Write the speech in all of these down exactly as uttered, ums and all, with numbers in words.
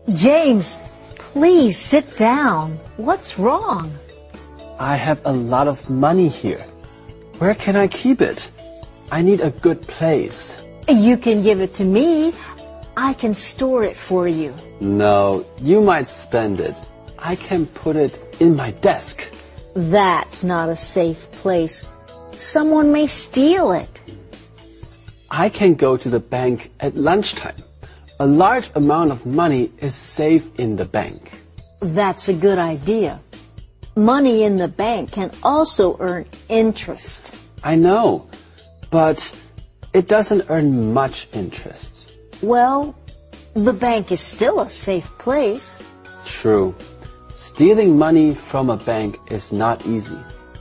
James, please sit down. What's wrong? I have a lot of money here. Where can I keep it? I need a good place. You can give it to me. I can store it for you. No, you might spend it. I can put it in my desk. That's not a safe place. Someone may steal it. I can go to the bank at lunchtime. A large amount of money is safe in the bank. That's a good idea. Money in the bank can also earn interest. I know, but it doesn't earn much interest. Well, the bank is still a safe place. True. Stealing money from a bank is not easy.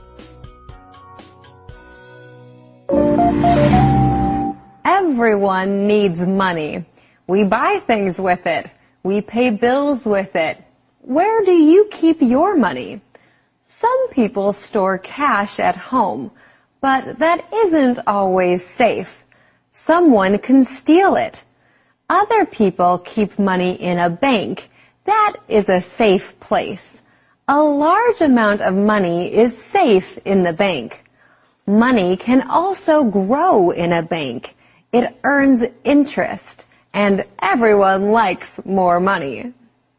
Everyone needs money. We buy things with it. We pay bills with it. Where do you keep your money? Some people store cash at home, but that isn't always safe. Someone can steal it. Other people keep money in a bank. That is a safe place. A large amount of money is safe in the bank. Money can also grow in a bank. It earns interest, and everyone likes more money.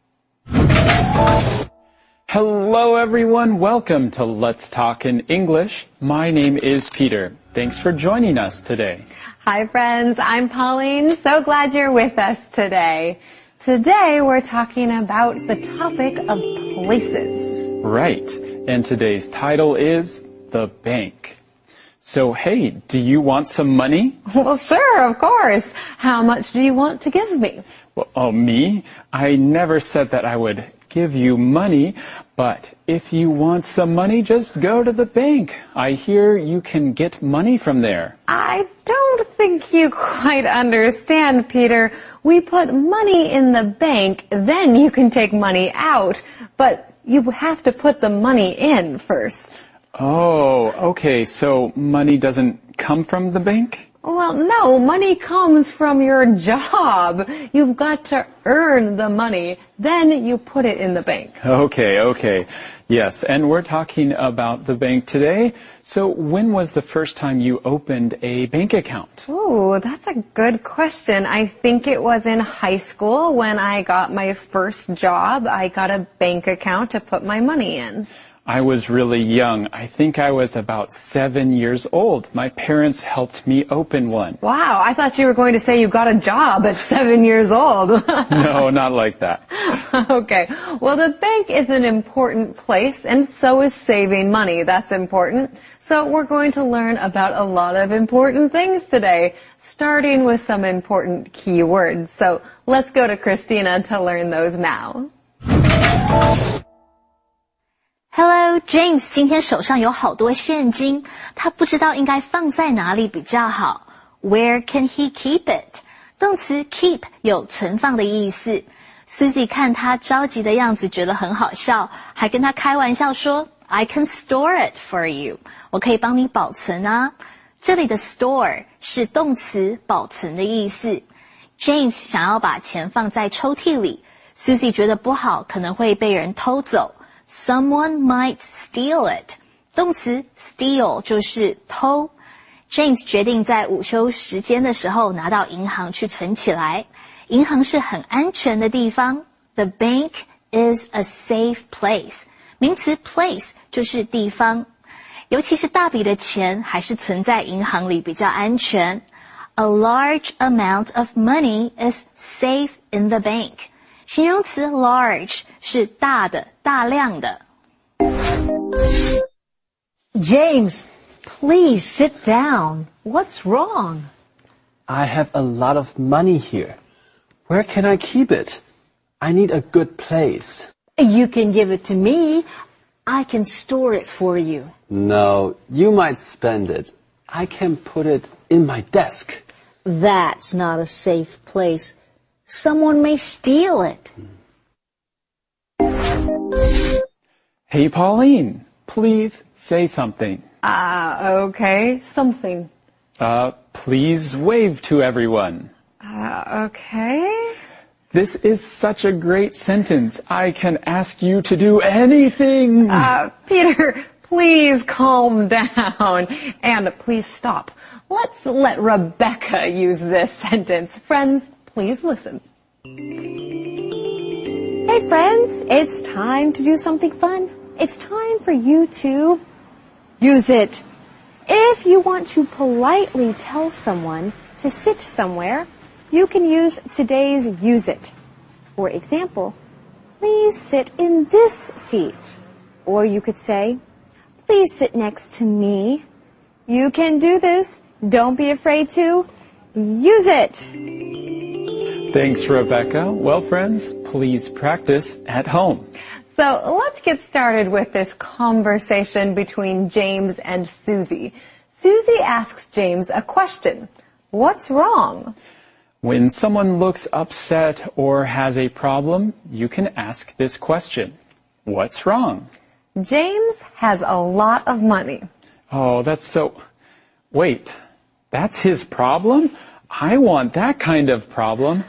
Hello everyone, welcome to Let's Talk in English. My name is Peter. Thanks for joining us today. Hi friends, I'm Pauline. So glad you're with us today. Today we're talking about the topic of places. Right, and today's title is The Bank. So hey, do you want some money? Well, sure, of course. How much do you want to give me? Well, oh, me? I never said that I would give you money, but if you want some money, just go to the bank. I hear you can get money from there. I don't think you quite understand, Peter. We put money in the bank, then you can take money out, but you have to put the money in first. Oh, okay, so money doesn't come from the bank? Well, no, money comes from your job. You've got to earn the money, then you put it in the bank. Okay, okay. Yes, and we're talking about the bank today. So when was the first time you opened a bank account? Ooh, that's a good question. I think it was in high school when I got my first job. I got a bank account to put my money in. I was really young. I think I was about seven years old. My parents helped me open one. Wow, I thought you were going to say you got a job at seven years old. No, not like that. Okay, well the bank is an important place and so is saving money. That's important. So we're going to learn about a lot of important things today, starting with some important key words. So let's go to Christina to learn those now. Hello, James 今天手上有好多现金，他不知道应该放在哪里比较好。Where can he keep it? 动词 keep 有存放的意思。Susie 看他着急的样子觉得很好笑，还跟他开玩笑说 I can store it for you. 我可以帮你保存啊。这里的 store 是动词保存的意思。James 想要把钱放在抽屉里， Susie 觉得不好，可能会被人偷走。Someone might steal it. 动词 steal 就是偷。James 决定在午休时间的时候拿到银行去存起来。银行是很安全的地方。The bank is a safe place. 名词 place 就是地方。尤其是大笔的钱还是存在银行里比较安全。A large amount of money is safe in the bank. 形容词 large 是大的、大量的。 James, please sit down. What's wrong? I have a lot of money here. Where can I keep it? I need a good place. You can give it to me. I can store it for you. No, you might spend it. I can put it in my desk. That's not a safe place. Someone may steal it. Hey, Pauline, please say something. Ah, uh, okay, something. Uh, please wave to everyone. Uh, okay. This is such a great sentence. I can ask you to do anything. Uh, Peter, please calm down. And please stop. Let's let Rebecca use this sentence. Friends, please listen. Hey friends, it's time to do something fun. It's time for you to use it. If you want to politely tell someone to sit somewhere, you can use today's use it. For example, please sit in this seat. Or you could say, please sit next to me. You can do this. Don't be afraid to use it. Thanks, Rebecca. Well, friends, please practice at home. So let's get started with this conversation between James and Susie. Susie asks James a question. What's wrong? When someone looks upset or has a problem, you can ask this question. What's wrong? James has a lot of money. Oh, that's so... Wait, that's his problem? I want that kind of problem.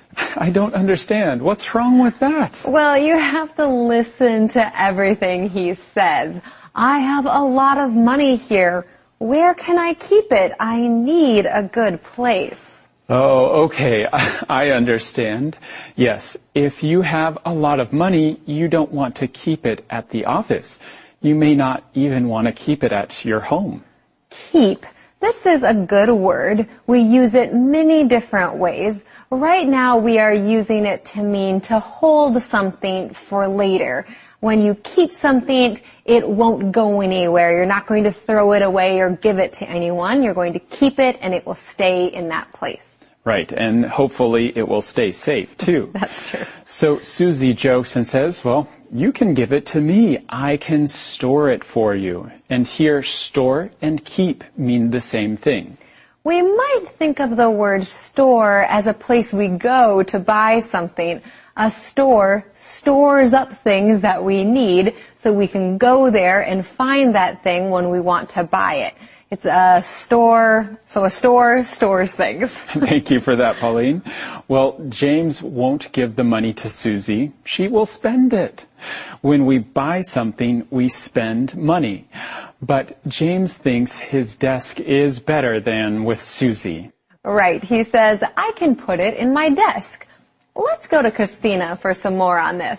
I don't understand. What's wrong with that? Well, you have to listen to everything he says. I have a lot of money here. Where can I keep it? I need a good place. Oh, okay. I understand. Yes, if you have a lot of money, you don't want to keep it at the office. You may not even want to keep it at your home. Keep. This is a good word. We use it many different ways. Right now, we are using it to mean to hold something for later. When you keep something, it won't go anywhere. You're not going to throw it away or give it to anyone. You're going to keep it, and it will stay in that place. Right, and hopefully it will stay safe, too. That's true. So Susie jokes and says, well, you can give it to me. I can store it for you. And here, store and keep mean the same thing. We might think of the word store as a place we go to buy something. A store stores up things that we need so we can go there and find that thing when we want to buy it. It's a store, so a store stores things. Thank you for that, Pauline. Well, James won't give the money to Susie. She will spend it. When we buy something, we spend money. But James thinks his desk is better than with Susie. Right. He says, I can put it in my desk. Let's go to Christina for some more on this.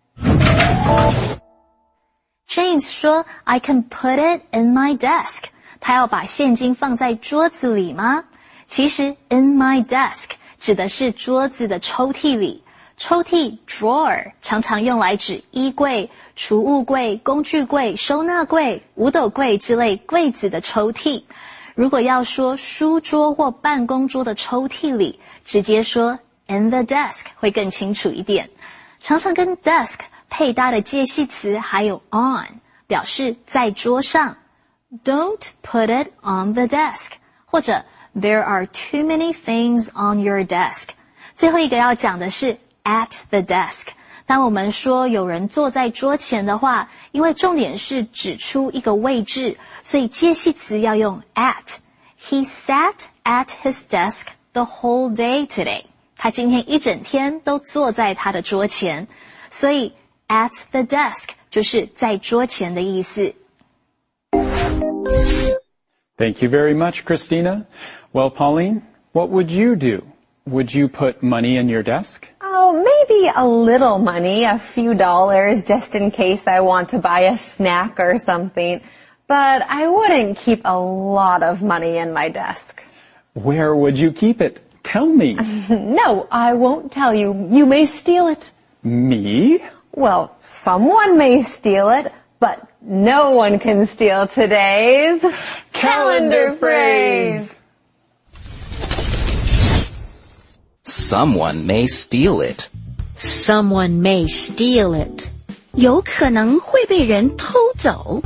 James 说 I can put it in my desk. 他要把现金放在桌子里吗？其实 in my desk 指的是桌子的抽屉里。抽屉 drawer 常常用来指衣柜、储物柜、工具柜、收纳柜、五斗柜之类柜子的抽屉。如果要说书桌或办公桌的抽屉里，直接说 in the desk 会更清楚一点。常常跟 desk 配搭的介系词还有 on 表示在桌上。Don't put it on the desk 或者 There are too many things on your desk 最后一个要讲的是 at the desk 当我们说有人坐在桌前的话因为重点是指出一个位置所以介系词要用 at He sat at his desk the whole day today 他今天一整天都坐在他的桌前所以 at the desk 就是在桌前的意思 Thank you very much, Christina. Well, Pauline, what would you do? Would you put money in your desk? Oh, maybe a little money, a few dollars, just in case I want to buy a snack or something. But I wouldn't keep a lot of money in my desk. Where would you keep it? Tell me. No, I won't tell you. You may steal it. Me? Well, someone may steal it, but no one can steal today's calendar phrase. Someone may steal it. Someone may steal it. 有可能会被人偷走。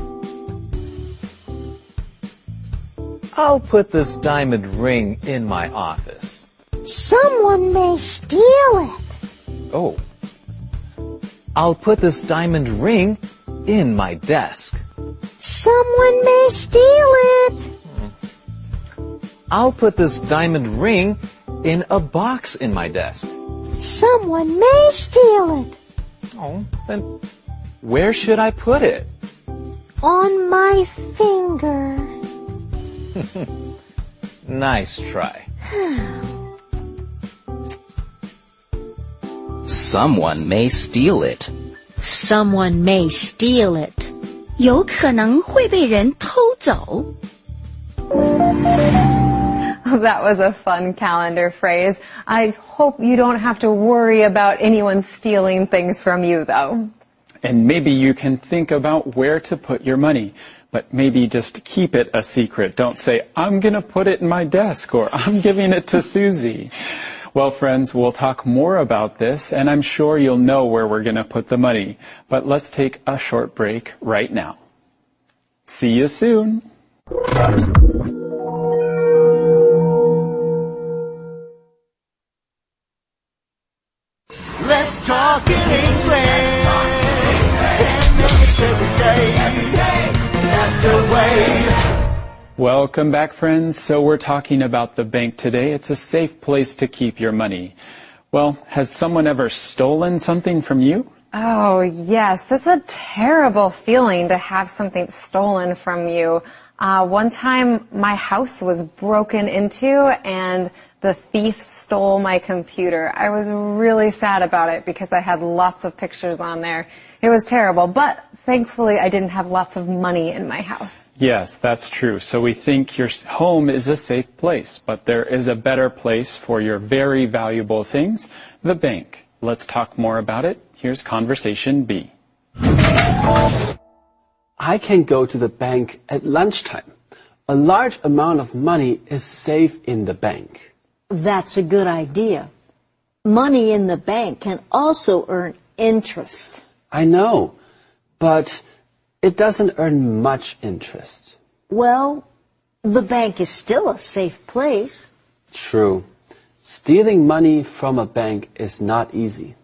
I'll put this diamond ring in my office. Someone may steal it. Oh. I'll put this diamond ring in my desk. Someone may steal it. I'll put this diamond ring in a box in my desk. Someone may steal it. Oh, then where should I put it? On my finger. Nice try. Someone may steal it. Someone may steal it. 有可能会被人偷走。 That was a fun calendar phrase. I hope you don't have to worry about anyone stealing things from you, though. And maybe you can think about where to put your money, but maybe just keep it a secret. Don't say, I'm going to put it in my desk, or I'm giving it to Susie. Well, friends, we'll talk more about this, and I'm sure you'll know where we're going to put the money. But let's take a short break right now. See you soon. Let's talk in English. Ten minutes every day. That's the way. Welcome back, friends. So we're talking about the bank today. It's a safe place to keep your money. Well, has someone ever stolen something from you? Oh, yes. It's a terrible feeling to have something stolen from you. Uh, one time my house was broken into and the thief stole my computer. I was really sad about it because I had lots of pictures on there. It was terrible, but thankfully I didn't have lots of money in my house. Yes, that's true. So we think your home is a safe place, but there is a better place for your very valuable things, the bank. Let's talk more about it. Here's conversation B. I can go to the bank at lunchtime. A large amount of money is safe in the bank. That's a good idea. Money in the bank can also earn interest. I know, but it doesn't earn much interest. Well, the bank is still a safe place. True. Stealing money from a bank is not easy.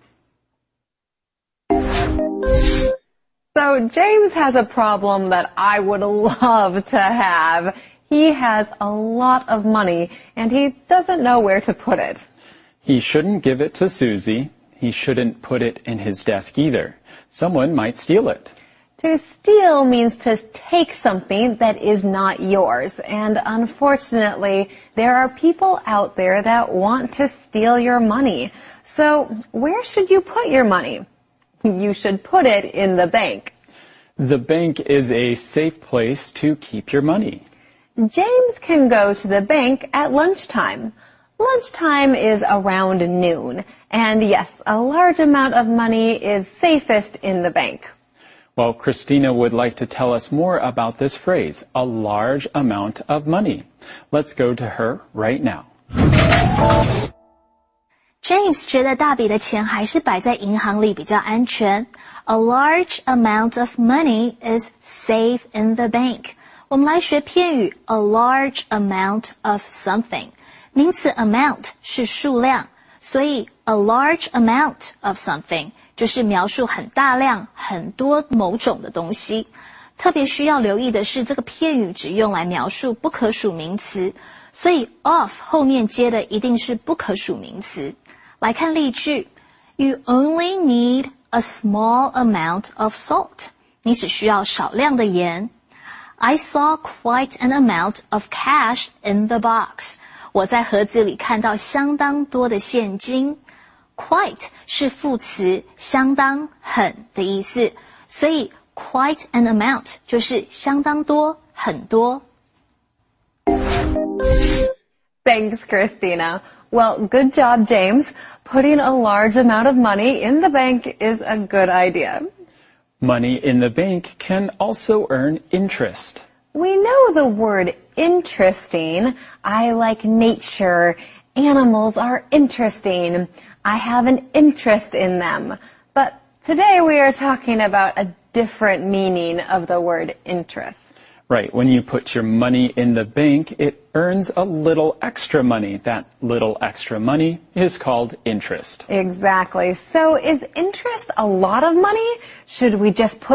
So James has a problem that I would love to have. He has a lot of money, and he doesn't know where to put it. He shouldn't give it to Susie. He shouldn't put it in his desk either. Someone might steal it. To steal means to take something that is not yours. And unfortunately, there are people out there that want to steal your money. So where should you put your money? You should put it in the bank. The bank is a safe place to keep your money. James can go to the bank at lunchtime. Lunchtime is around noon. And yes, a large amount of money is safest in the bank. Well, Christina would like to tell us more about this phrase, a large amount of money. Let's go to her right now. James 觉得大笔的钱还是摆在银行里比较安全。A large amount of money is safe in the bank. 我们来学片语 a large amount of something. 名词 amount 是数量，所以 a large amount of something 就是描述很大量、很多某种的东西。特别需要留意的是，这个片语只用来描述不可数名词，所以 of 后面接的一定是不可数名词。来看例句 You only need a small amount of salt. 你只需要少量的盐。I saw quite an amount of cash in the box. 我在盒子里看到相当多的现金。Quite 是副词，相当、很的意思，所以 quite an amount 就是相当多、很多。 Thanks, Christina. Well, good job, James. Putting a large amount of money in the bank is a good idea. Money in the bank can also earn interest. We know the word interesting. I like nature. Animals are interesting. I have an interest in them. But today we are talking about a different meaning of the word interest. Right. When you put your money in the bank, it earns a little extra money. That little extra money is called interest. Exactly. So is interest a lot of money? Should we just put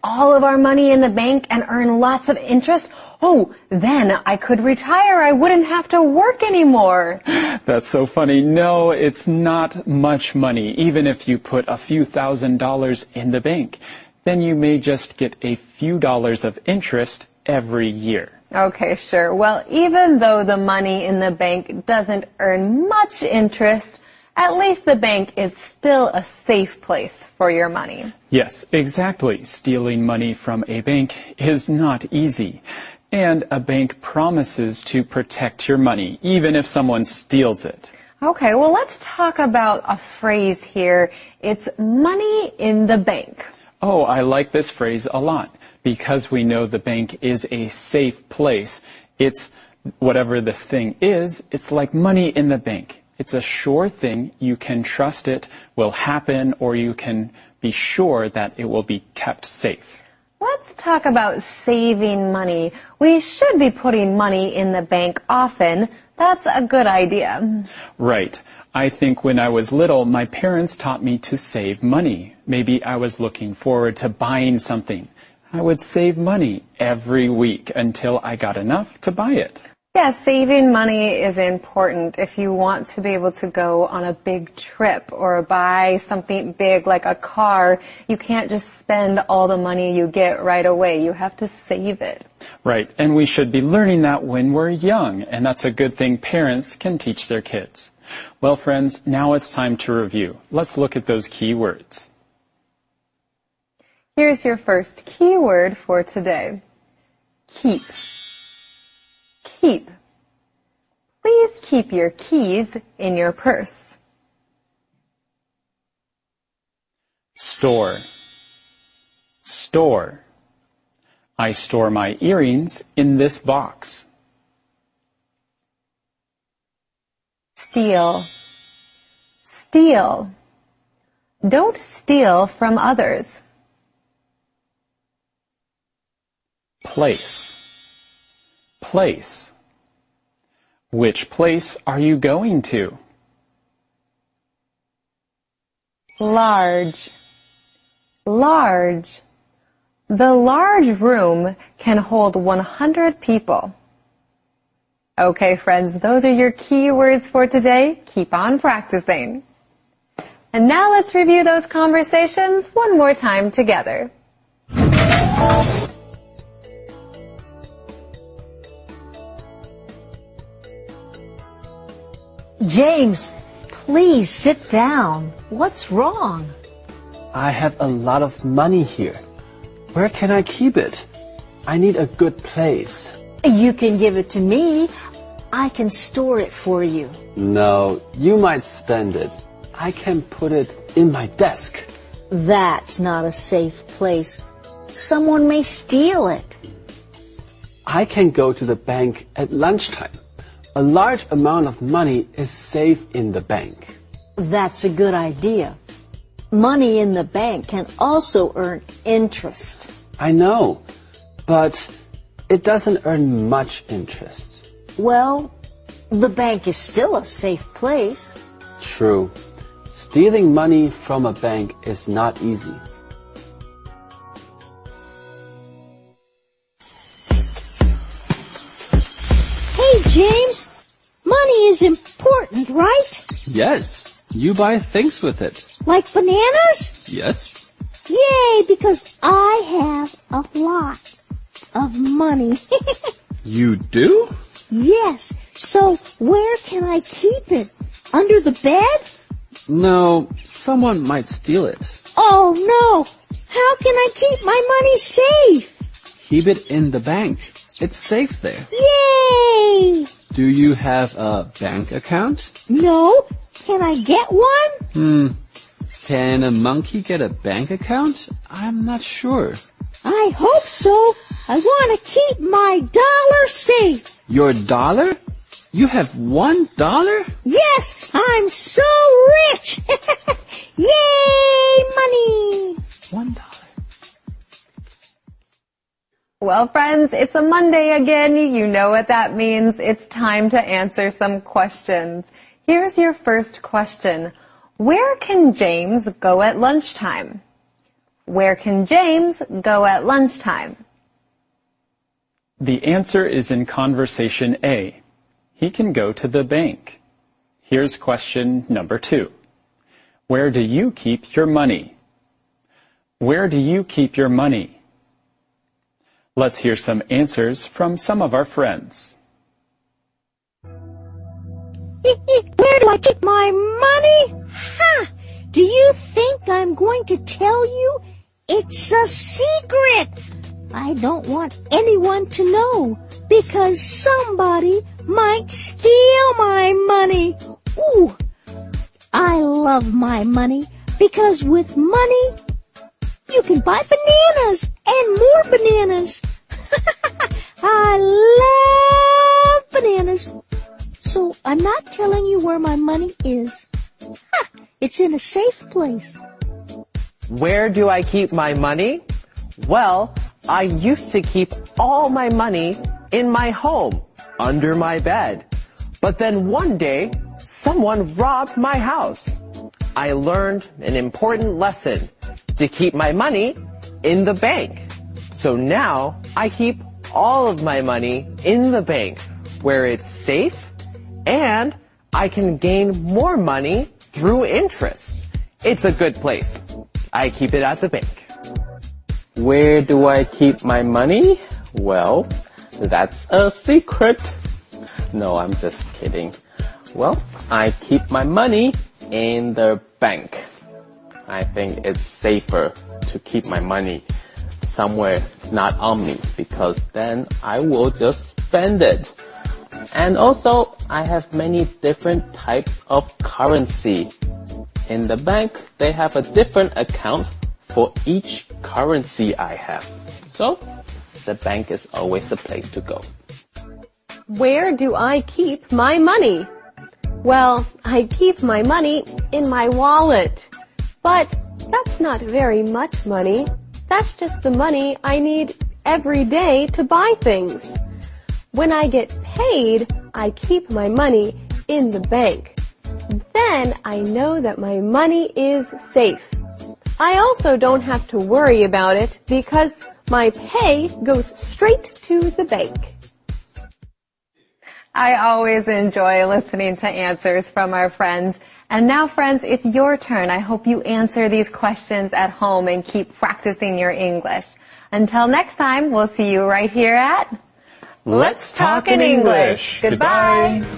all of our money in the bank and earn lots of interest? Oh, then I could retire. I wouldn't have to work anymore. That's so funny. No, it's not much money, even if you put a few thousand dollars in the bank. Then you may just get a few dollars of interest every year. Okay, sure. Well, even though the money in the bank doesn't earn much interest, at least the bank is still a safe place for your money. Yes, exactly. Stealing money from a bank is not easy. And a bank promises to protect your money, even if someone steals it. Okay, well, let's talk about a phrase here. It's money in the bank. Oh, I like this phrase a lot. Because we know the bank is a safe place, it's whatever this thing is, it's like money in the bank. It's a sure thing. You can trust it will happen, or you can be sure that it will be kept safe. Let's talk about saving money. We should be putting money in the bank often. That's a good idea. Right. I think when I was little, my parents taught me to save money. Maybe I was looking forward to buying something. I would save money every week until I got enough to buy it. Yeah, saving money is important if you want to be able to go on a big trip or buy something big like a car. You can't just spend all the money you get right away. You have to save it. Right, and we should be learning that when we're young, and that's a good thing parents can teach their kids. Well, friends, now it's time to review. Let's look at those key words. Here's your first key word for today. Keep. Keep. Please keep your keys in your purse. Store. Store. I store my earrings in this box. Steal. Steal. Don't steal from others. Place. Place. Which place are you going to? Large. Large. The large room can hold one hundred people. Okay, friends, those are your key words for today. Keep on practicing. And now let's review those conversations one more time together. James, please sit down. What's wrong? I have a lot of money here. Where can I keep it? I need a good place. You can give it to me. I can store it for you. No, you might spend it. I can put it in my desk. That's not a safe place. Someone may steal it. I can go to the bank at lunchtime. A large amount of money is safe in the bank. That's a good idea. Money in the bank can also earn interest. I know, but it doesn't earn much interest. Well, the bank is still a safe place. True. Stealing money from a bank is not easy. Hey, James, money is important, right? Yes. You buy things with it. Like bananas? Yes. Yay, because I have a lot of money. You do? Yes. So where can I keep it? Under the bed? No, someone might steal it. Oh, no. How can I keep my money safe? Keep it in the bank. It's safe there. Yay! Do you have a bank account? No. Can I get one? Hmm. Can a monkey get a bank account? I'm not sure. I hope so. I want to keep my dollar safe. Your dollar? You have one dollar? Yes, I'm so rich. Yay, money. One dollar. Well, friends, it's a Monday again. You know what that means. It's time to answer some questions. Here's your first question. Where can James go at lunchtime? Where can James go at lunchtime? The answer is in conversation A. He can go to the bank. Here's question number two. Where do you keep your money? Where do you keep your money? Let's hear some answers from some of our friends. Where do I keep my money? Ha! Do you think I'm going to tell you? It's a secret. I don't want anyone to know because somebody might steal my money. Ooh, I love my money because with money you can buy bananas and more bananas. I love bananas. So I'm not telling you where my money is. Ha, it's in a safe place. Where do I keep my money? Well, I used to keep all my money in my home, under my bed. But then one day, someone robbed my house. I learned an important lesson to keep my money in the bank. So now I keep all of my money in the bank where it's safe and I can gain more money through interest. It's a good place. I keep it at the bank. Where do I keep my money? Well, that's a secret. No, I'm just kidding. Well, I keep my money in the bank. I think it's safer to keep my money somewhere not on me because then I will just spend it. And also, I have many different types of currency. In the bank, they have a different account for each currency I have. So, the bank is always the place to go. Where do I keep my money? Well, I keep my money in my wallet. But that's not very much money. That's just the money I need every day to buy things. When I get paid, I keep my money in the bank. Then I know that my money is safe. I also don't have to worry about it because my pay goes straight to the bank. I always enjoy listening to answers from our friends. And now, friends, it's your turn. I hope you answer these questions at home and keep practicing your English. Until next time, we'll see you right here at Let's Talk in English. Goodbye. Goodbye.